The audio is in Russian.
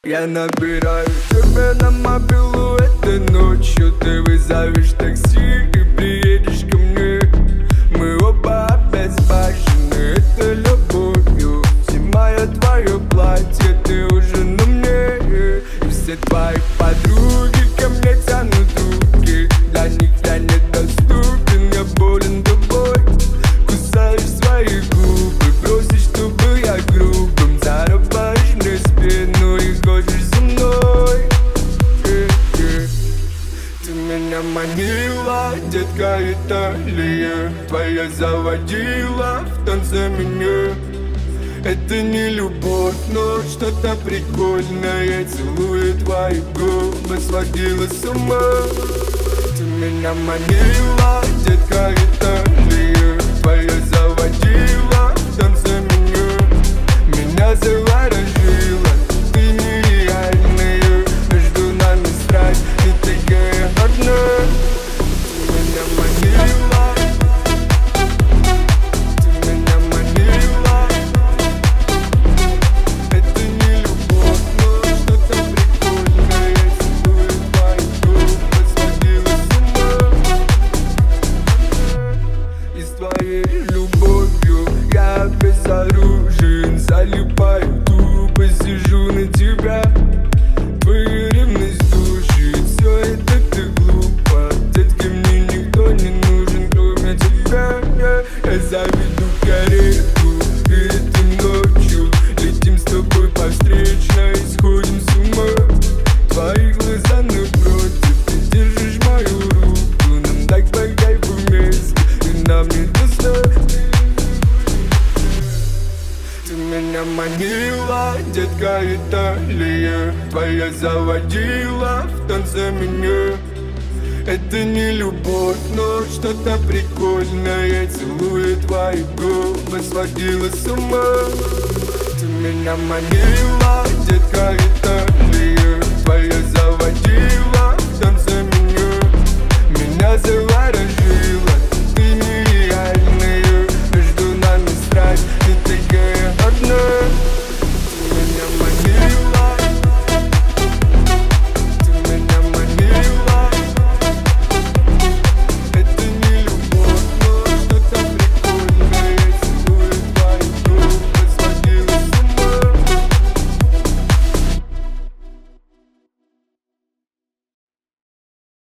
Я набираю тебя на мобилу этой ночью. Ты вызовешь такси и приедешь ко мне. Мы оба обезбашены этой любовью. Снимаю твое платье, ты уже на мне. И все твои подруги ко мне тянут руки. Для них я недоступен, я болен тобой. Кусаешь свои губы, просишь, чтобы я грубым. Зарываешь мне спину и ходишь за мной. Ты меня манила, детка Италия. Твоя заводила в танце меня. Это не любовь, но что-то прикольное. Целую твои губы, сводила с ума. Ты меня манила, детка Италия. Твоя заводила в танце меня. Меня заворожила, ты нереальная. Между нами страсть, и такая одна. Ты меня манила. Любовью я безоружен, залипаю, тупо сижу на тебя. Твоя ревность душит, все это ты глупо. Детка, мне никто не нужен, кроме тебя. Я заведу карету, и этой ночью летим с тобой по встречной, сходим с ума. Твои глаза напротив, ты держишь мою руку. Нам так по кайфу вместе, и нам не достать. Ты меня манила, детка Италия. Твоя заводила в танце меня. Это не любовь, но что-то прикольное. Целую твои губы, сводила с ума. Ты меня манила, детка Италия.